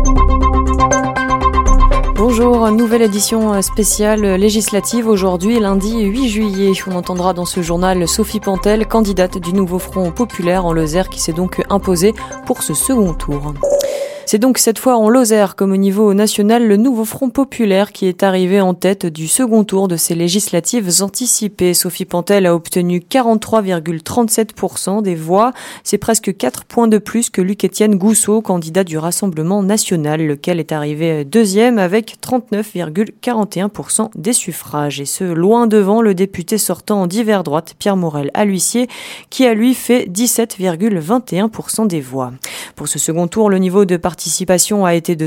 Bonjour, nouvelle édition spéciale législative aujourd'hui, lundi 8 juillet. On entendra dans ce journal Sophie Pantel, candidate du Nouveau Front Populaire en Lozère, qui s'est donc imposée pour ce second tour. C'est donc cette fois en Lozère, comme au niveau national, le Nouveau Front Populaire qui est arrivé en tête du second tour de ces législatives anticipées. Sophie Pantel a obtenu 43,37% des voix. C'est presque 4 points de plus que Luc-Étienne Gousseau, candidat du Rassemblement national, lequel est arrivé deuxième avec 39,41% des suffrages. Et ce, loin devant le député sortant d'hiver droite, Pierre Morel-Alhuissier, qui a lui fait 17,21% des voix. Pour ce second tour, le niveau de participation a été de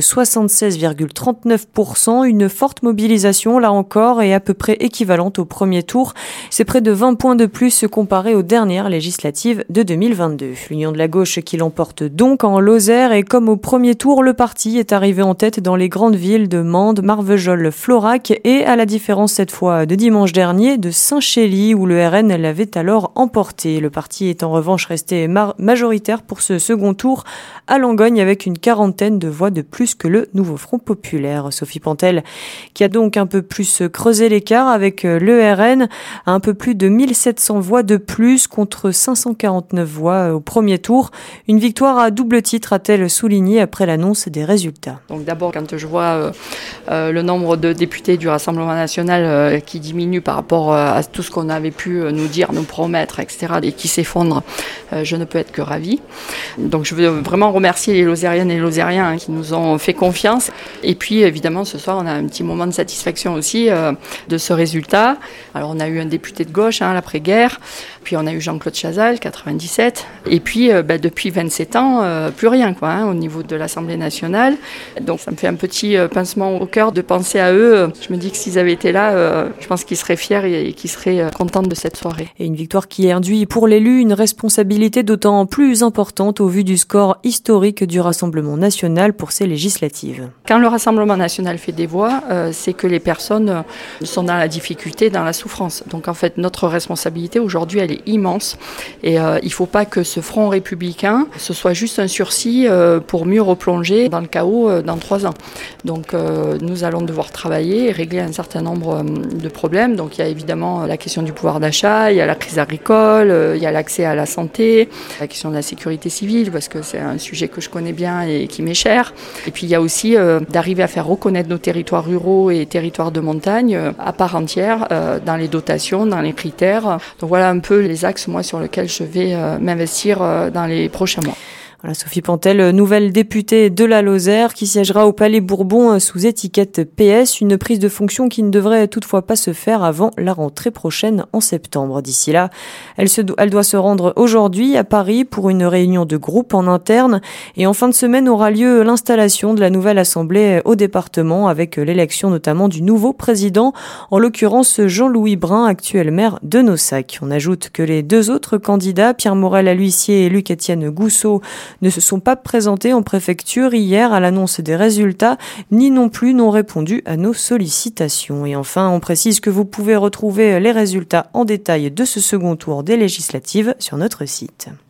76,39%, une forte mobilisation là encore et à peu près équivalente au premier tour. C'est près de 20 points de plus comparé aux dernières législatives de 2022. L'Union de la gauche qui l'emporte donc en Lozère et comme au premier tour, le parti est arrivé en tête dans les grandes villes de Mende, Marvejols, Florac et à la différence cette fois de dimanche dernier de Saint-Chély où le RN l'avait alors emporté. Le parti est en revanche resté majoritaire pour ce second tour à Langogne avec une quarantaine de voix de plus que le Nouveau Front Populaire. Sophie Pantel, qui a donc un peu plus creusé l'écart avec le RN, a un peu plus de 1700 voix de plus contre 549 voix au premier tour. Une victoire à double titre, a-t-elle souligné après l'annonce des résultats. Donc d'abord, quand je vois le nombre de députés du Rassemblement national qui diminue par rapport à tout ce qu'on avait pu nous dire, nous promettre, etc., et qui s'effondre, je ne peux être que ravie. Donc je veux vraiment remercier les Lozériennes et les Lozériens qui nous ont fait confiance. Et puis évidemment ce soir on a un petit moment de satisfaction aussi de ce résultat. Alors on a eu un député de gauche l'après-guerre, puis on a eu Jean-Claude Chazal, 97, et puis depuis 27 ans, plus rien au niveau de l'Assemblée nationale. Donc ça me fait un petit pincement au cœur de penser à eux. Je me dis que s'ils avaient été là, je pense qu'ils seraient fiers et qu'ils seraient contents de cette soirée. Et une victoire qui induit pour l'élu une responsabilité d'autant plus importante au vu du score historique du Rassemblement national pour ces législatives. Quand le Rassemblement national fait des voix, c'est que les personnes sont dans la difficulté, dans la souffrance. Donc en fait, notre responsabilité aujourd'hui, elle est immense. Et il ne faut pas que ce front républicain, ce soit juste un sursis pour mieux replonger dans le chaos dans 3 ans. Donc nous allons devoir travailler et régler un certain nombre de problèmes. Donc il y a évidemment la question du pouvoir d'achat, il y a la crise agricole, il y a l'accès à la santé, la question de la sécurité civile, parce que c'est un sujet que je connais bien et qui m'est cher. Et puis il y a aussi d'arriver à faire reconnaître nos territoires ruraux et territoires de montagne à part entière dans les dotations, dans les critères. Donc voilà un peu les axes sur lesquels je vais m'investir dans les prochains mois. Voilà, Sophie Pantel, nouvelle députée de la Lozère qui siégera au Palais Bourbon sous étiquette PS, une prise de fonction qui ne devrait toutefois pas se faire avant la rentrée prochaine en septembre. D'ici là, elle doit se rendre aujourd'hui à Paris pour une réunion de groupe en interne et en fin de semaine aura lieu l'installation de la nouvelle assemblée au département avec l'élection notamment du nouveau président, en l'occurrence Jean-Louis Brun, actuel maire de Naussac. On ajoute que les 2 autres candidats, Pierre Morel-Alhuissier et Luc-Étienne Gousseau, ne se sont pas présentés en préfecture hier à l'annonce des résultats, ni non plus n'ont répondu à nos sollicitations. Et enfin, on précise que vous pouvez retrouver les résultats en détail de ce second tour des législatives sur notre site.